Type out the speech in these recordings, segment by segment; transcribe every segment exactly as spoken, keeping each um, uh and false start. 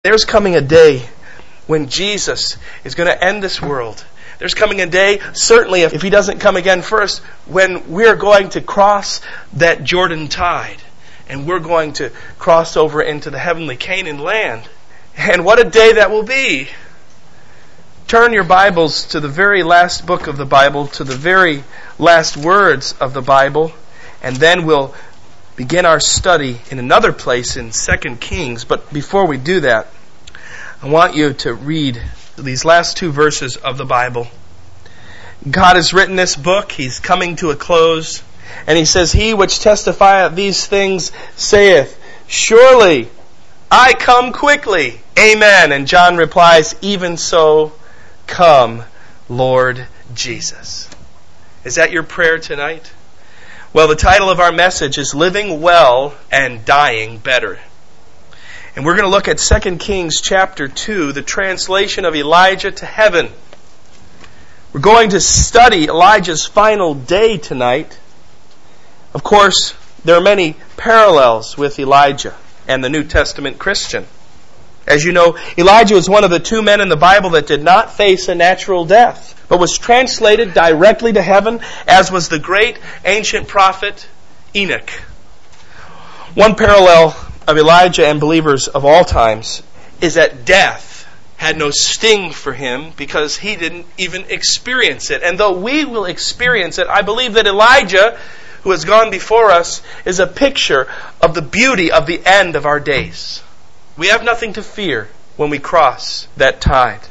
There's coming a day when Jesus is going to end this world. There's coming a day, certainly if he doesn't come again first, when we're going to cross that Jordan tide. And we're going to cross over into the heavenly Canaan land. And what a day that will be. Turn your Bibles to the very last book of the Bible, to the very last words of the Bible, and then we'll begin our study in another place in Second Kings. But before we do that, I want you to read these last two verses of the Bible. God has written this book. He's coming to a close. And he says, "He which testifieth these things saith, Surely I come quickly. Amen." And John replies, "Even so, come, Lord Jesus." Is that your prayer tonight? Well, the title of our message is Living Well and Dying Better. And we're going to look at Second Kings chapter two, the translation of Elijah to heaven. We're going to study Elijah's final day tonight. Of course, there are many parallels with Elijah and the New Testament Christian. As you know, Elijah was one of the two men in the Bible that did not face a natural death, but was translated directly to heaven, as was the great ancient prophet Enoch. One parallel of Elijah and believers of all times is that death had no sting for him because he didn't even experience it. And though we will experience it, I believe that Elijah, who has gone before us, is a picture of the beauty of the end of our days. We have nothing to fear when we cross that tide.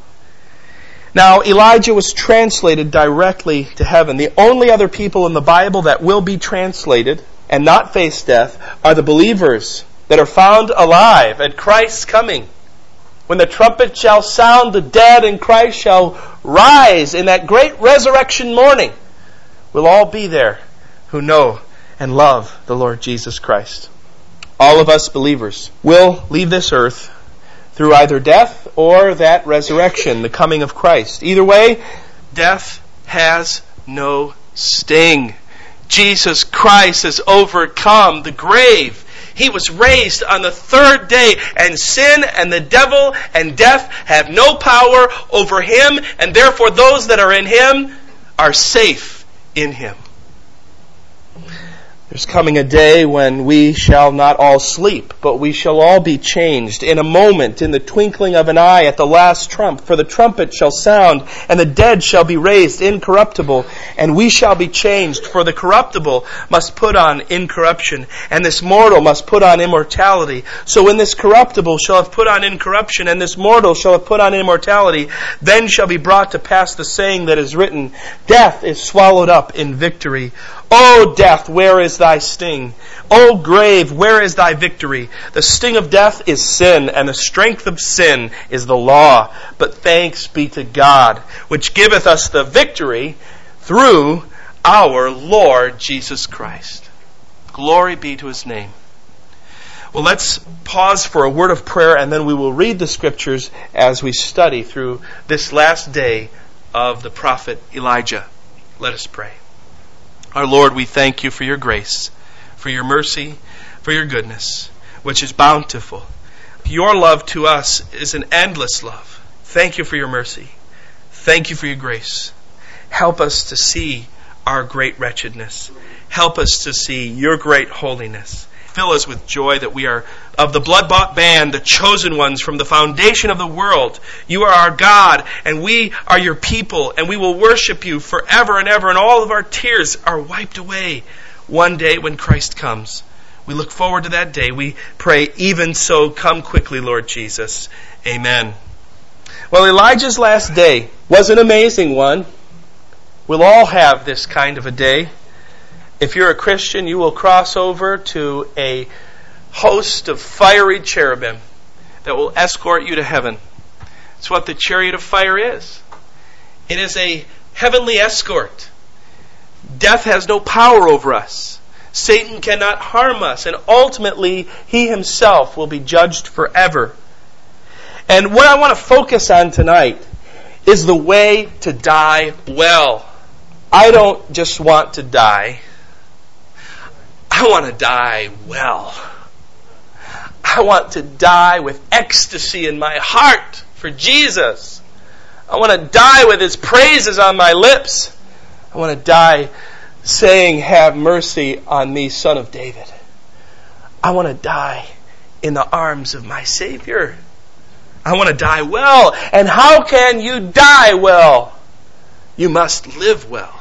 Now, Elijah was translated directly to heaven. The only other people in the Bible that will be translated and not face death are the believers that are found alive at Christ's coming. When the trumpet shall sound, the dead in Christ shall rise in that great resurrection morning. We'll all be there who know and love the Lord Jesus Christ. All of us believers will leave this earth through either death or that resurrection, the coming of Christ. Either way, death has no sting. Jesus Christ has overcome the grave. He was raised on the third day, and sin and the devil and death have no power over him, and therefore those that are in him are safe in him. There's coming a day when we shall not all sleep, but we shall all be changed in a moment, in the twinkling of an eye, at the last trump. For the trumpet shall sound, and the dead shall be raised incorruptible, and we shall be changed. For the corruptible must put on incorruption, and this mortal must put on immortality. So when this corruptible shall have put on incorruption, and this mortal shall have put on immortality, then shall be brought to pass the saying that is written, Death is swallowed up in victory. O death, where is thy sting? O grave, where is thy victory? The sting of death is sin, and the strength of sin is the law. But thanks be to God, which giveth us the victory through our Lord Jesus Christ. Glory be to his name. Well, let's pause for a word of prayer, and then we will read the scriptures as we study through this last day of the prophet Elijah. Let us pray. Our Lord, we thank you for your grace, for your mercy, for your goodness, which is bountiful. Your love to us is an endless love. Thank you for your mercy. Thank you for your grace. Help us to see our great wretchedness. Help us to see your great holiness. Fill us with joy that we are of the blood-bought band, the chosen ones from the foundation of the world. You are our God, and we are your people, and we will worship you forever and ever, and all of our tears are wiped away one day when Christ comes. We look forward to that day. We pray, even so, come quickly, Lord Jesus. Amen. Well, Elijah's last day was an amazing one. We'll all have this kind of a day. If you're a Christian, you will cross over to a host of fiery cherubim that will escort you to heaven. It's what the chariot of fire is. It is a heavenly escort. Death has no power over us. Satan cannot harm us, and ultimately he himself will be judged forever. And what I want to focus on tonight is the way to die well. I don't just want to die. I want to die well. I want to die with ecstasy in my heart for Jesus. I want to die with His praises on my lips. I want to die saying, have mercy on me, Son of David. I want to die in the arms of my Savior. I want to die well. And how can you die well? You must live well.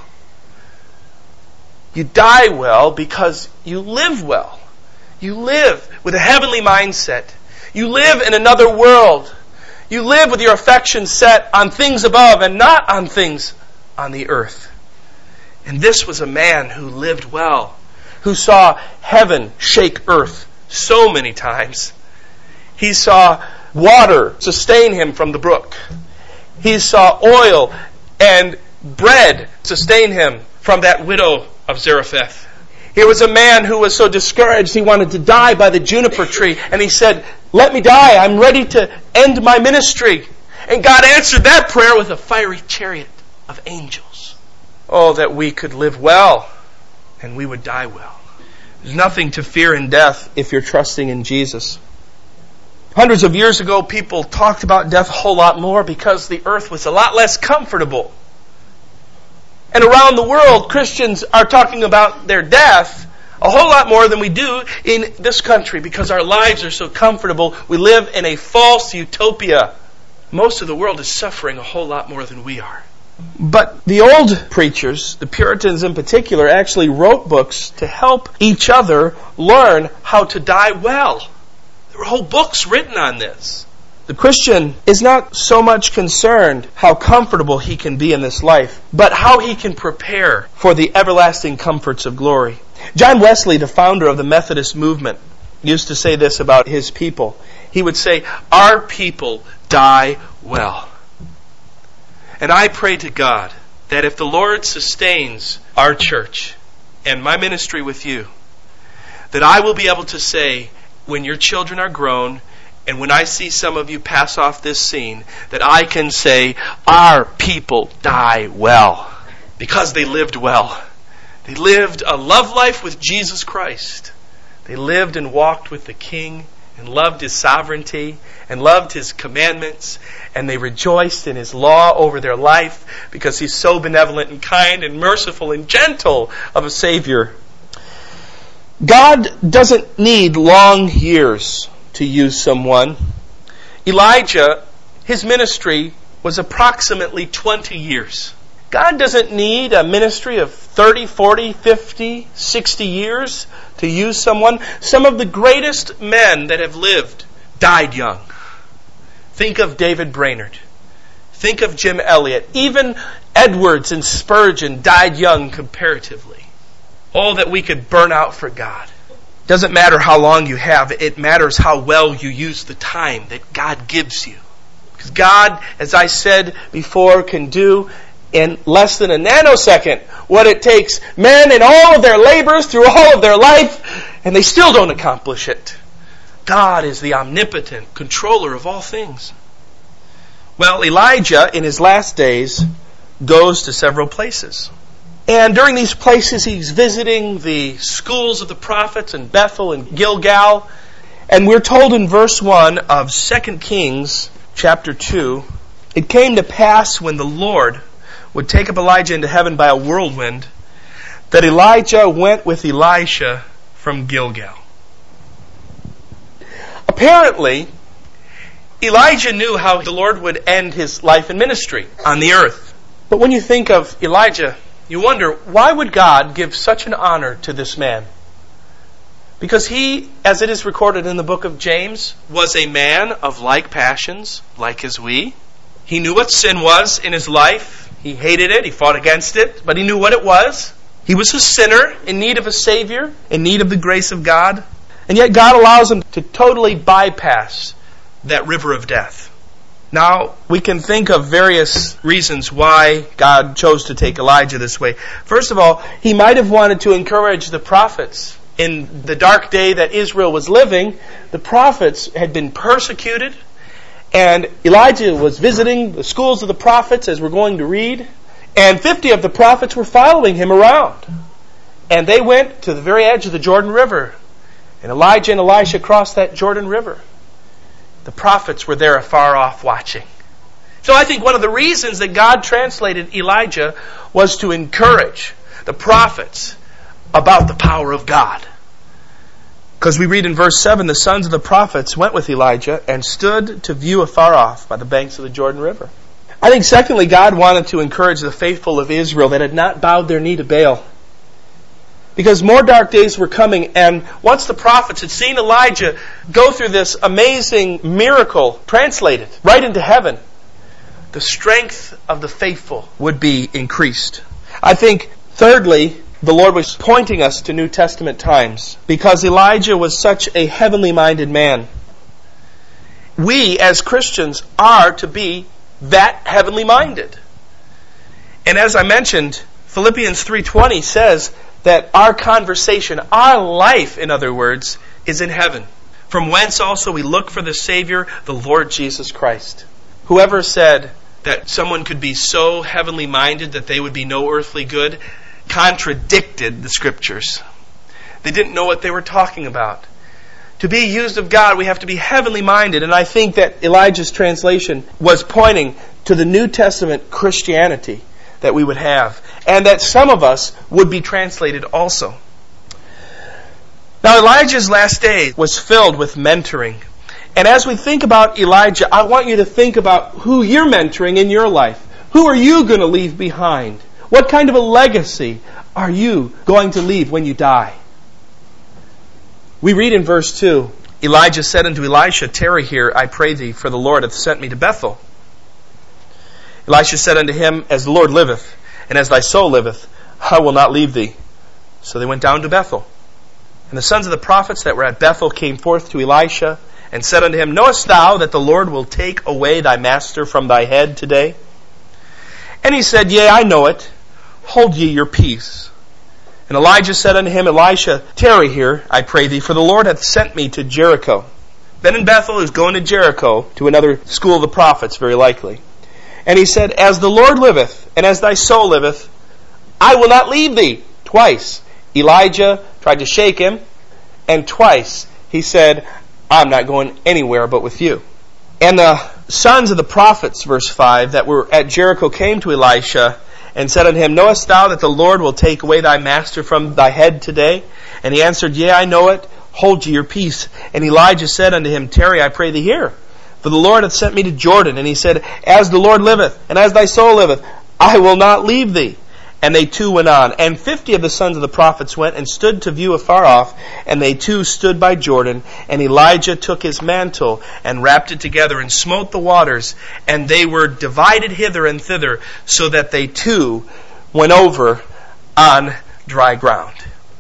You die well because you live well. You live with a heavenly mindset. You live in another world. You live with your affections set on things above and not on things on the earth. And this was a man who lived well, who saw heaven shake earth so many times. He saw water sustain him from the brook. He saw oil and bread sustain him from that widow of Zarephath. Here was a man who was so discouraged he wanted to die by the juniper tree. And he said, let me die. I'm ready to end my ministry. And God answered that prayer with a fiery chariot of angels. Oh, that we could live well and we would die well. There's nothing to fear in death if you're trusting in Jesus. Hundreds of years ago, people talked about death a whole lot more because the earth was a lot less comfortable. And around the world, Christians are talking about their death a whole lot more than we do in this country because our lives are so comfortable. We live in a false utopia. Most of the world is suffering a whole lot more than we are. But the old preachers, the Puritans in particular, actually wrote books to help each other learn how to die well. There were whole books written on this. The Christian is not so much concerned how comfortable he can be in this life, but how he can prepare for the everlasting comforts of glory. John Wesley, the founder of the Methodist movement, used to say this about his people. He would say, our people die well. And I pray to God that if the Lord sustains our church and my ministry with you, that I will be able to say, when your children are grown, and when I see some of you pass off this scene, that I can say, our people die well. Because they lived well. They lived a love life with Jesus Christ. They lived and walked with the King and loved His sovereignty and loved His commandments. And they rejoiced in His law over their life because He's so benevolent and kind and merciful and gentle of a Savior. God doesn't need long years to use someone. Elijah, his ministry was approximately twenty years. God doesn't need a ministry of thirty, forty, fifty, sixty years to use someone. Some of the greatest men that have lived died young. Think of David Brainerd. Think of Jim Elliot. Even Edwards and Spurgeon died young comparatively. Oh, that we could burn out for God. Doesn't matter how long you have, it matters how well you use the time that God gives you. Because God, as I said before, can do in less than a nanosecond what it takes men in all of their labors through all of their life, and they still don't accomplish it. God is the omnipotent controller of all things. Well, Elijah, in his last days, goes to several places. And during these places, he's visiting the schools of the prophets in Bethel and Gilgal. And we're told in verse one of Second Kings chapter two, it came to pass when the Lord would take up Elijah into heaven by a whirlwind, that Elijah went with Elisha from Gilgal. Apparently, Elijah knew how the Lord would end his life and ministry on the earth. But when you think of Elijah, you wonder, why would God give such an honor to this man? Because he, as it is recorded in the book of James, was a man of like passions, like as we. He knew what sin was in his life. He hated it. He fought against it. But he knew what it was. He was a sinner in need of a Savior, in need of the grace of God. And yet God allows him to totally bypass that river of death. Now, we can think of various reasons why God chose to take Elijah this way. First of all, he might have wanted to encourage the prophets. In the dark day that Israel was living, the prophets had been persecuted, and Elijah was visiting the schools of the prophets, as we're going to read, and fifty of the prophets were following him around. And they went to the very edge of the Jordan River, And Elijah and Elisha crossed that Jordan River. The prophets were there afar off watching. So I think one of the reasons that God translated Elijah was to encourage the prophets about the power of God. Because we read in verse seven, the sons of the prophets went with Elijah and stood to view afar off by the banks of the Jordan River. I think secondly, God wanted to encourage the faithful of Israel that had not bowed their knee to Baal. Because more dark days were coming, and once the prophets had seen Elijah go through this amazing miracle translated right into heaven, the strength of the faithful would be increased. I think, thirdly, the Lord was pointing us to New Testament times because Elijah was such a heavenly minded man. We, as Christians, are to be that heavenly minded. And as I mentioned, Philippians three twenty says that our conversation, our life, in other words, is in heaven. From whence also we look for the Savior, the Lord Jesus Christ. Whoever said that someone could be so heavenly minded that they would be no earthly good contradicted the Scriptures. They didn't know what they were talking about. To be used of God, we have to be heavenly minded. And I think that Elijah's translation was pointing to the New Testament Christianity that we would have, and that some of us would be translated also. Now, Elijah's last day was filled with mentoring. And as we think about Elijah, I want you to think about who you're mentoring in your life. Who are you going to leave behind? What kind of a legacy are you going to leave when you die? We read in verse two, Elijah said unto Elisha, tarry here, I pray thee, for the Lord hath sent me to Bethel. Elisha said unto him, as the Lord liveth, and as thy soul liveth, I will not leave thee. So they went down to Bethel. And the sons of the prophets that were at Bethel came forth to Elisha, and said unto him, knowest thou that the Lord will take away thy master from thy head today? And he said, yea, I know it. Hold ye your peace. And Elijah said unto him, Elisha, tarry here, I pray thee, for the Lord hath sent me to Jericho. Then in Bethel, he was going to Jericho, to another school of the prophets, very likely. And he said, as the Lord liveth, and as thy soul liveth, I will not leave thee. Twice Elijah tried to shake him, and twice he said, I'm not going anywhere but with you. And the sons of the prophets, verse five, that were at Jericho came to Elisha, and said unto him, knowest thou that the Lord will take away thy master from thy head today? And he answered, yea, I know it. Hold ye your peace. And Elijah said unto him, tarry, I pray thee here. For the Lord hath sent me to Jordan. And he said, as the Lord liveth, and as thy soul liveth, I will not leave thee. And they two went on. And fifty of the sons of the prophets went and stood to view afar off. And they two stood by Jordan. And Elijah took his mantle and wrapped it together and smote the waters. And they were divided hither and thither, so that they two went over on dry ground.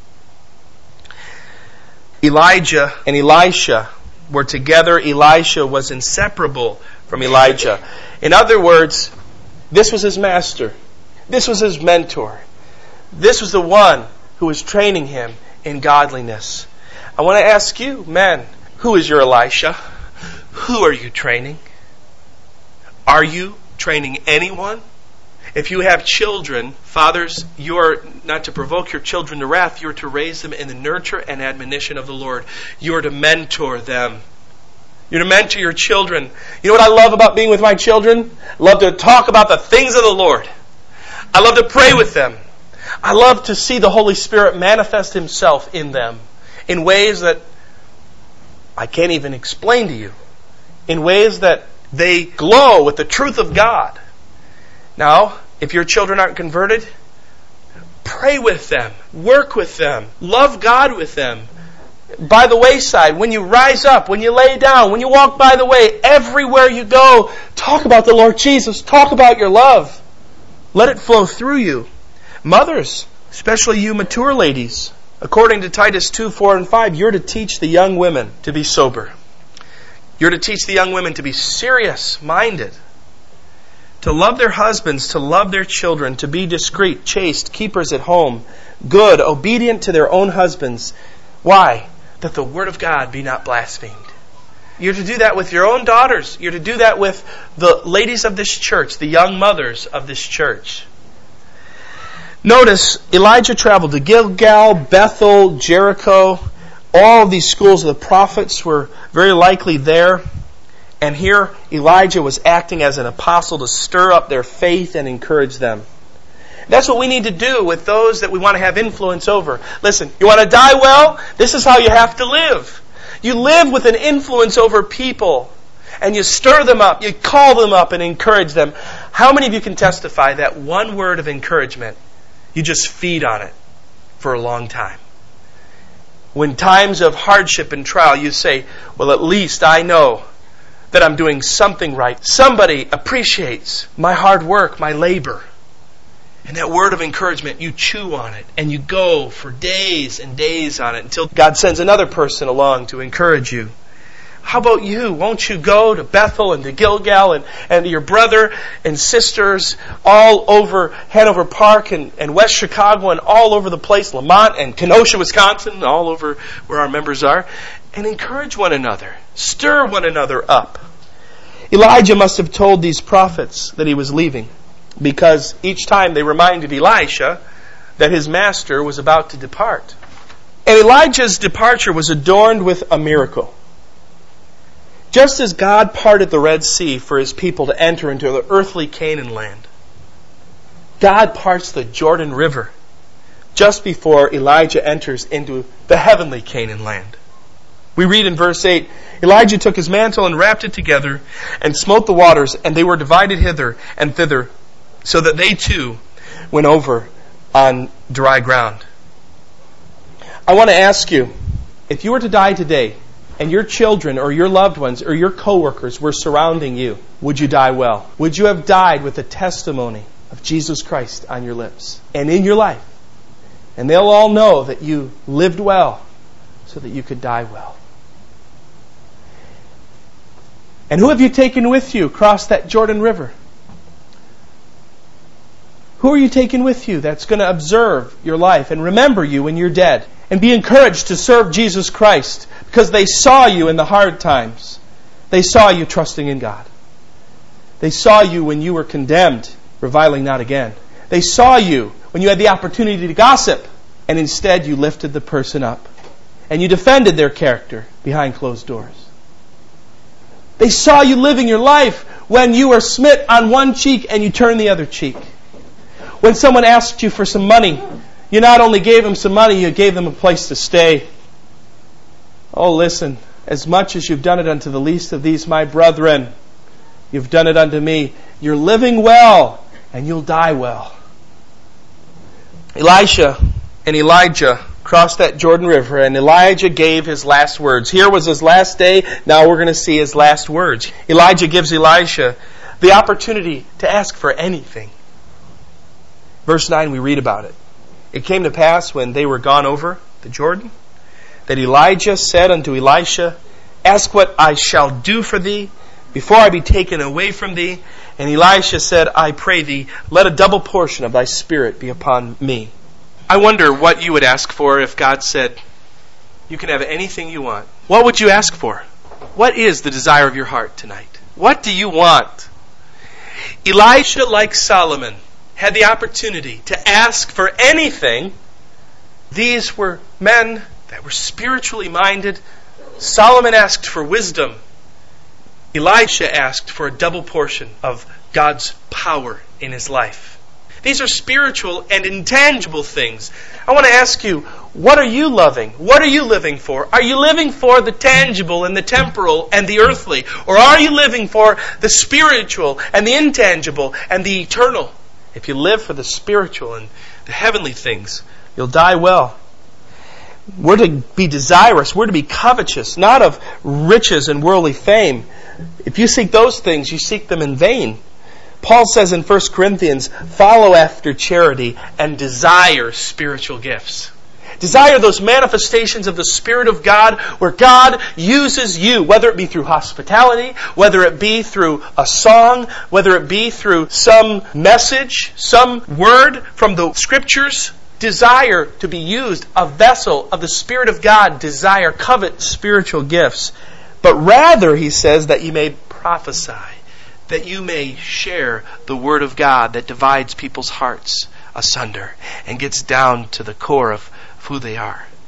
Elijah and Elisha were together. Elisha was inseparable from Elijah. In other words, this was his master. This was his mentor. This was the one who was training him in godliness. I want to ask you, men, who is your Elisha? Who are you training? Are you training anyone? If you have children, fathers, you are not to provoke your children to wrath. You are to raise them in the nurture and admonition of the Lord. You are to mentor them. You're to mentor your children. You know what I love about being with my children? I love to talk about the things of the Lord. I love to pray with them. I love to see the Holy Spirit manifest Himself in them in ways that I can't even explain to you. In ways that they glow with the truth of God. Now, if your children aren't converted, pray with them. Work with them. Love God with them. By the wayside, when you rise up, when you lay down, when you walk by the way, everywhere you go, talk about the Lord Jesus. Talk about your love. Let it flow through you. Mothers, especially you mature ladies, according to Titus two, four, and five, you're to teach the young women to be sober. You're to teach the young women to be serious-minded, to love their husbands, to love their children, to be discreet, chaste, keepers at home, good, obedient to their own husbands. Why? That the word of God be not blasphemed. You're to do that with your own daughters. You're to do that with the ladies of this church, the young mothers of this church. Notice, Elijah traveled to Gilgal, Bethel, Jericho. All of these schools of the prophets were very likely there. And here Elijah was acting as an apostle to stir up their faith and encourage them. That's what we need to do with those that we want to have influence over. Listen, you want to die well? This is how you have to live. You live with an influence over people. And you stir them up. You call them up and encourage them. How many of you can testify that one word of encouragement, you just feed on it for a long time? When times of hardship and trial, you say, well, at least I know that I'm doing something right. Somebody appreciates my hard work, my labor. And that word of encouragement, you chew on it and you go for days and days on it until God sends another person along to encourage you. How about you? Won't you go to Bethel and to Gilgal and, and to your brother and sisters all over Hanover Park and, and West Chicago and all over the place, Lamont and Kenosha, Wisconsin, all over where our members are, and encourage one another. Stir one another up. Elijah must have told these prophets that he was leaving, because each time they reminded Elisha that his master was about to depart. And Elijah's departure was adorned with a miracle. Just as God parted the Red Sea for His people to enter into the earthly Canaan land, God parts the Jordan River just before Elijah enters into the heavenly Canaan land. We read in verse eight, Elijah took his mantle and wrapped it together and smote the waters, and they were divided hither and thither, so that they too went over on dry ground. I want to ask you, if you were to die today, and your children or your loved ones or your coworkers were surrounding you, would you die well? Would you have died with the testimony of Jesus Christ on your lips and in your life? And they'll all know that you lived well so that you could die well. And who have you taken with you across that Jordan River? Who are you taking with you that's going to observe your life and remember you when you're dead? And be encouraged to serve Jesus Christ because they saw you in the hard times. They saw you trusting in God. They saw you when you were condemned, reviling not again. They saw you when you had the opportunity to gossip, and instead you lifted the person up. And you defended their character behind closed doors. They saw you living your life when you were smit on one cheek and you turned the other cheek. When someone asked you for some money, you not only gave them some money, you gave them a place to stay. Oh, listen, as much as you've done it unto the least of these, my brethren, you've done it unto me. You're living well, and you'll die well. Elisha and Elijah crossed that Jordan River, and Elijah gave his last words. Here was his last day. Now we're going to see his last words. Elijah gives Elisha the opportunity to ask for anything. Verse nine, we read about it. It came to pass when they were gone over the Jordan, that Elijah said unto Elisha, ask what I shall do for thee before I be taken away from thee. And Elisha said, I pray thee, let a double portion of thy spirit be upon me. I wonder what you would ask for if God said, you can have anything you want. What would you ask for? What is the desire of your heart tonight? What do you want? Elisha, like Solomon, had the opportunity to ask for anything. These were men that were spiritually minded. Solomon asked for wisdom. Elisha asked for a double portion of God's power in his life. These are spiritual and intangible things. I want to ask you, what are you loving? What are you living for? Are you living for the tangible and the temporal and the earthly? Or are you living for the spiritual and the intangible and the eternal? If you live for the spiritual and the heavenly things, you'll die well. We're to be desirous. We're to be covetous, not of riches and worldly fame. If you seek those things, you seek them in vain. Paul says in First Corinthians, follow after charity and desire spiritual gifts. Desire those manifestations of the Spirit of God where God uses you, whether it be through hospitality, whether it be through a song, whether it be through some message, some word from the Scriptures. Desire to be used, a vessel of the Spirit of God. Desire, covet spiritual gifts. But rather, he says, that you may prophesy, that you may share the Word of God that divides people's hearts asunder and gets down to the core of who they are.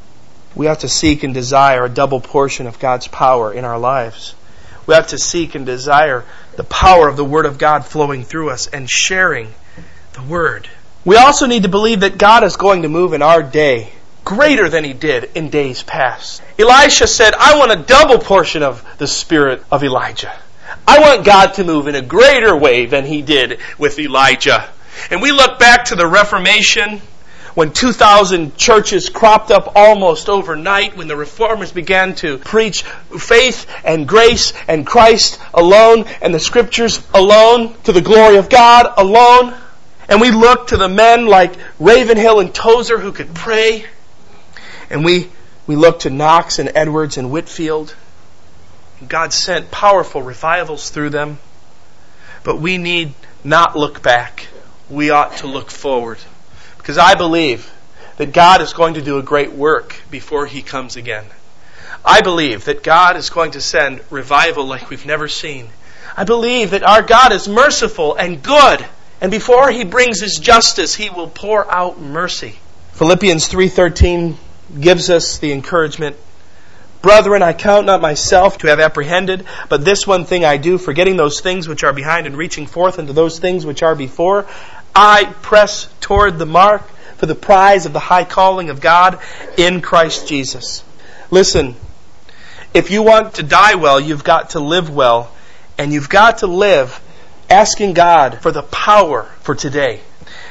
We ought to seek and desire a double portion of God's power in our lives. We ought to seek and desire the power of the Word of God flowing through us and sharing the Word. We also need to believe that God is going to move in our day greater than He did in days past. Elisha said, I want a double portion of the spirit of Elijah. I want God to move in a greater way than He did with Elijah. And we look back to the Reformation, when two thousand churches cropped up almost overnight, when the Reformers began to preach faith and grace and Christ alone and the Scriptures alone, to the glory of God alone. And we look to the men like Ravenhill and Tozer who could pray. And we, we look to Knox and Edwards and Whitfield. God sent powerful revivals through them. But we need not look back. We ought to look forward. Because I believe that God is going to do a great work before He comes again. I believe that God is going to send revival like we've never seen. I believe that our God is merciful and good. And before He brings His justice, He will pour out mercy. Philippians three thirteen gives us the encouragement. Brethren, I count not myself to have apprehended, but this one thing I do, forgetting those things which are behind and reaching forth into those things which are before, I press toward the mark for the prize of the high calling of God in Christ Jesus. Listen, if you want to die well, you've got to live well. And you've got to live asking God for the power for today.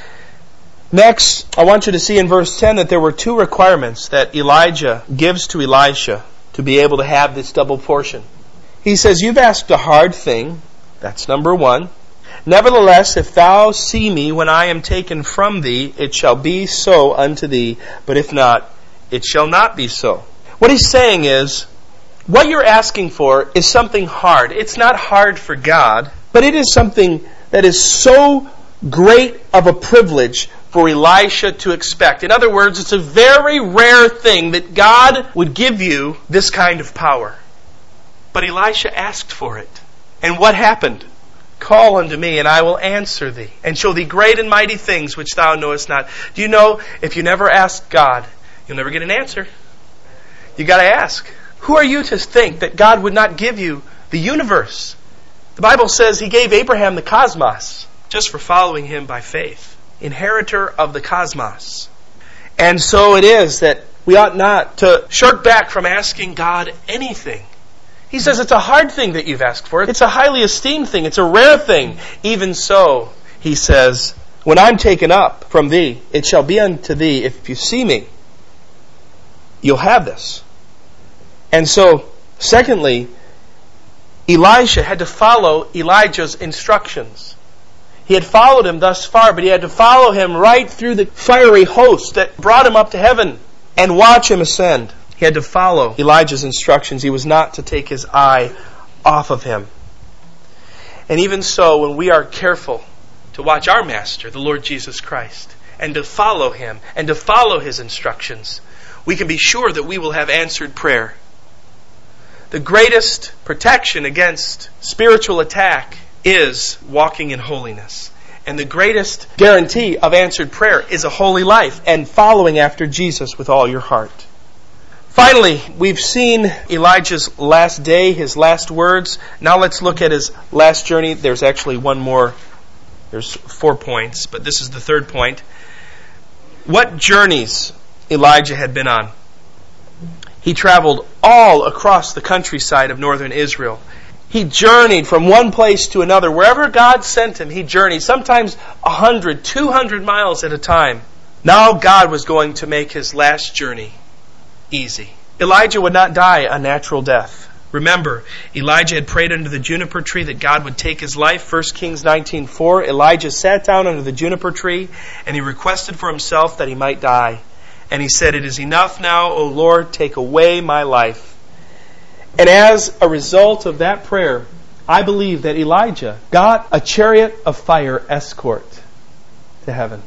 Next, I want you to see in verse ten that there were two requirements that Elijah gives to Elisha to be able to have this double portion. He says, you've asked a hard thing. That's number one. Nevertheless, if thou see me when I am taken from thee, it shall be so unto thee. But if not, it shall not be so. What he's saying is, what you're asking for is something hard. It's not hard for God, but it is something that is so great of a privilege for Elisha to expect. In other words, it's a very rare thing that God would give you this kind of power. But Elisha asked for it. And what happened? Call unto me, and I will answer thee, and show thee great and mighty things which thou knowest not. Do you know, if you never ask God, you'll never get an answer. You got to ask. Who are you to think that God would not give you the universe? The Bible says He gave Abraham the cosmos just for following Him by faith. Inheritor of the cosmos. And so it is that we ought not to shirk back from asking God anything. He says it's a hard thing that you've asked for. It's a highly esteemed thing. It's a rare thing. Even so, He says, when I'm taken up from thee, it shall be unto thee, if you see me, you'll have this. And so, secondly, Elisha had to follow Elijah's instructions. He had followed him thus far, but he had to follow him right through the fiery host that brought him up to heaven and watch him ascend. He had to follow Elijah's instructions. He was not to take his eye off of him. And even so, when we are careful to watch our Master, the Lord Jesus Christ, and to follow Him, and to follow His instructions, we can be sure that we will have answered prayer. The greatest protection against spiritual attack is walking in holiness. And the greatest guarantee of answered prayer is a holy life and following after Jesus with all your heart. Finally, we've seen Elijah's last day, his last words. Now let's look at his last journey. There's actually one more. There's four points, but this is the third point. What journeys Elijah had been on. He traveled all across the countryside of northern Israel. He journeyed from one place to another. Wherever God sent him, he journeyed, sometimes one hundred, two hundred miles at a time. Now God was going to make his last journey easy. Elijah would not die a natural death. Remember, Elijah had prayed under the juniper tree that God would take his life. First Kings nineteen four. Elijah sat down under the juniper tree and he requested for himself that he might die. And he said, "It is enough now, O Lord, take away my life." And as a result of that prayer, I believe that Elijah got a chariot of fire escort to heaven.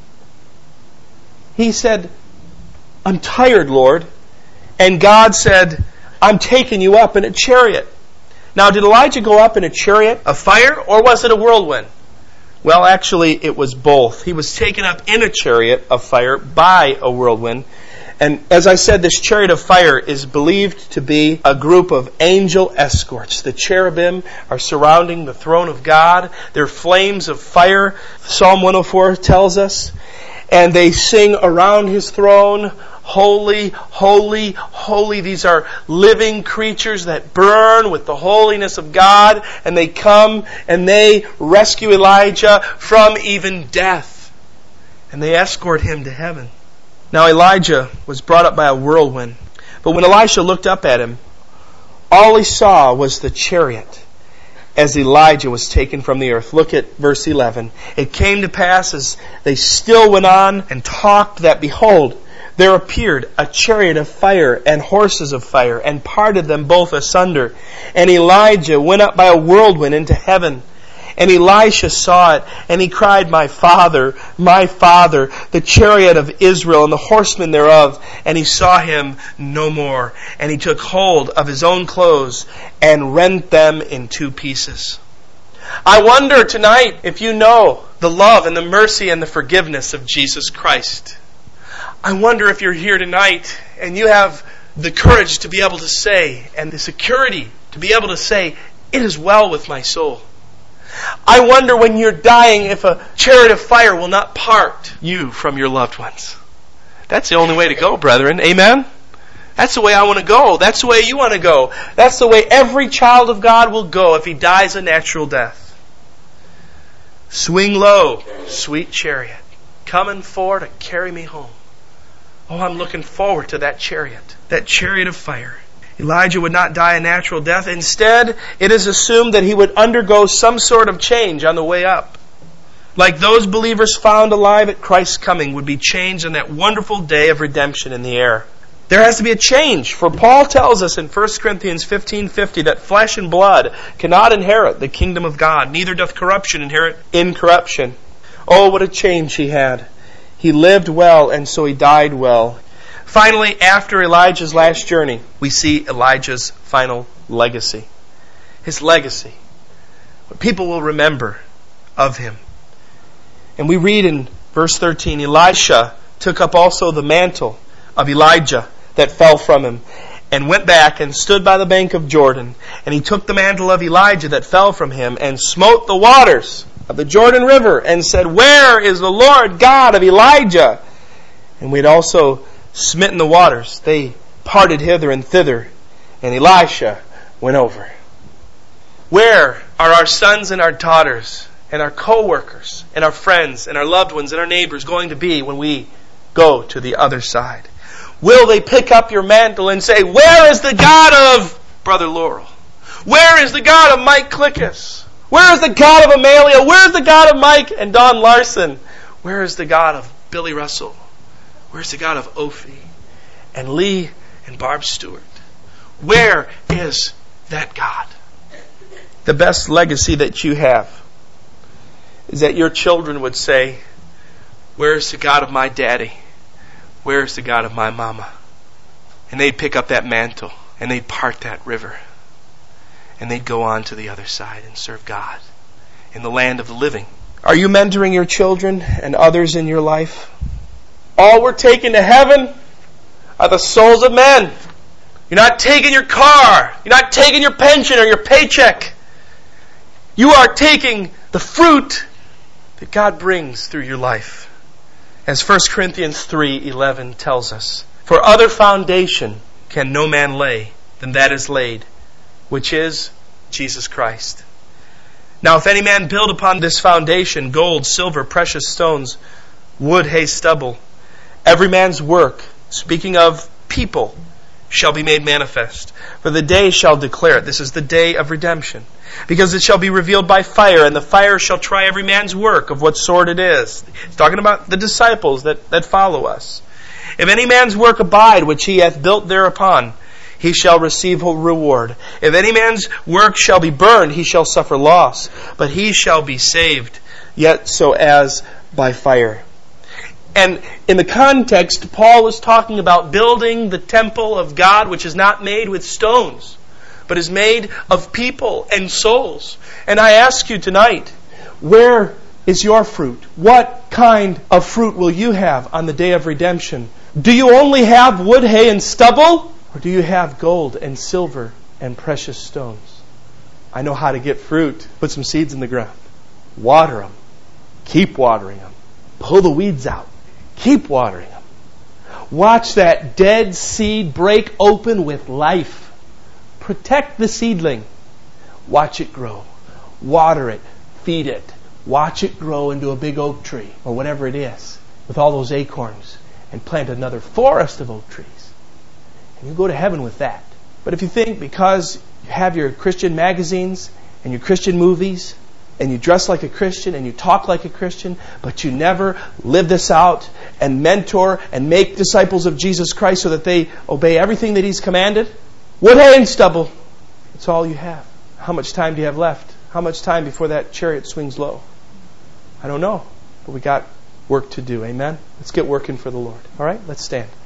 He said, "I'm tired, Lord." And God said, "I'm taking you up in a chariot." Now, did Elijah go up in a chariot of fire, or was it a whirlwind? Well, actually, it was both. He was taken up in a chariot of fire by a whirlwind. And as I said, this chariot of fire is believed to be a group of angel escorts. The cherubim are surrounding the throne of God. They're flames of fire, Psalm one oh four tells us. And they sing around His throne, holy, holy, holy. These are living creatures that burn with the holiness of God. And they come and they rescue Elijah from even death. And they escort him to heaven. Now Elijah was brought up by a whirlwind. But when Elisha looked up at him, all he saw was the chariot as Elijah was taken from the earth. Look at verse eleven. It came to pass as they still went on and talked that, behold, there appeared a chariot of fire and horses of fire, and parted them both asunder. And Elijah went up by a whirlwind into heaven. And Elisha saw it, and he cried, My father, my father, the chariot of Israel and the horsemen thereof. And he saw him no more. And he took hold of his own clothes and rent them in two pieces. I wonder tonight if you know the love and the mercy and the forgiveness of Jesus Christ. I wonder if you're here tonight and you have the courage to be able to say, and the security to be able to say, it is well with my soul. I wonder when you're dying if a chariot of fire will not part you from your loved ones. That's the only way to go, brethren. Amen? That's the way I want to go. That's the way you want to go. That's the way every child of God will go if he dies a natural death. Swing low, sweet chariot, coming for to carry me home. Oh, I'm looking forward to that chariot, that chariot of fire. Elijah would not die a natural death. Instead, it is assumed that he would undergo some sort of change on the way up. Like those believers found alive at Christ's coming would be changed on that wonderful day of redemption in the air. There has to be a change, for Paul tells us in First Corinthians fifteen fifty that flesh and blood cannot inherit the kingdom of God, neither doth corruption inherit incorruption. Oh, what a change he had. He lived well, and so he died well. Finally, after Elijah's last journey, we see Elijah's final legacy. His legacy. What people will remember of him. And we read in verse thirteen, Elisha took up also the mantle of Elijah that fell from him, and went back and stood by the bank of Jordan. And he took the mantle of Elijah that fell from him, and smote the waters of the Jordan River, and said, Where is the Lord God of Elijah? And we had also smitten the waters. They parted hither and thither, and Elisha went over. Where are our sons and our daughters and our co-workers and our friends and our loved ones and our neighbors going to be when we go to the other side? Will they pick up your mantle and say, Where is the God of Brother Laurel? Where is the God of Mike Clickus? Where is the God of Amalia? Where is the God of Mike and Don Larson? Where is the God of Billy Russell? Where's the God of Ophi and Lee and Barb Stewart? Where is that God? The best legacy that you have is that your children would say, Where's the God of my daddy? Where's the God of my mama? And they'd pick up that mantle and they'd part that river. And they'd go on to the other side and serve God in the land of the living. Are you mentoring your children and others in your life? All we're taking to heaven are the souls of men. You're not taking your car. You're not taking your pension or your paycheck. You are taking the fruit that God brings through your life. As First Corinthians three eleven tells us, For other foundation can no man lay than that is laid, which is Jesus Christ. Now if any man build upon this foundation gold, silver, precious stones, wood, hay, stubble, every man's work, speaking of people, shall be made manifest. For the day shall declare it. This is the day of redemption. Because it shall be revealed by fire, and the fire shall try every man's work of what sort it is. It's talking about the disciples that, that follow us. If any man's work abide, which he hath built thereupon, he shall receive a reward. If any man's work shall be burned, he shall suffer loss. But he shall be saved, yet so as by fire. And in the context, Paul is talking about building the temple of God, which is not made with stones, but is made of people and souls. And I ask you tonight, where is your fruit? What kind of fruit will you have on the day of redemption Do you only have wood, hay, and stubble? Or do you have gold and silver and precious stones? I know how to get fruit. Put some seeds in the ground. Water them. Keep watering them. Pull the weeds out. Keep watering them. Watch that dead seed break open with life. Protect the seedling. Watch it grow. Water it. Feed it. Watch it grow into a big oak tree or whatever it is with all those acorns, and plant another forest of oak trees. And you go to heaven with that. But if you think because you have your Christian magazines and your Christian movies and you dress like a Christian and you talk like a Christian, but you never live this out and mentor and make disciples of Jesus Christ so that they obey everything that He's commanded, wood, hay, and stubble. That's all you have. How much time do you have left? How much time before that chariot swings low? I don't know. But we got work to do. Amen? Let's get working for the Lord. All right? Let's stand.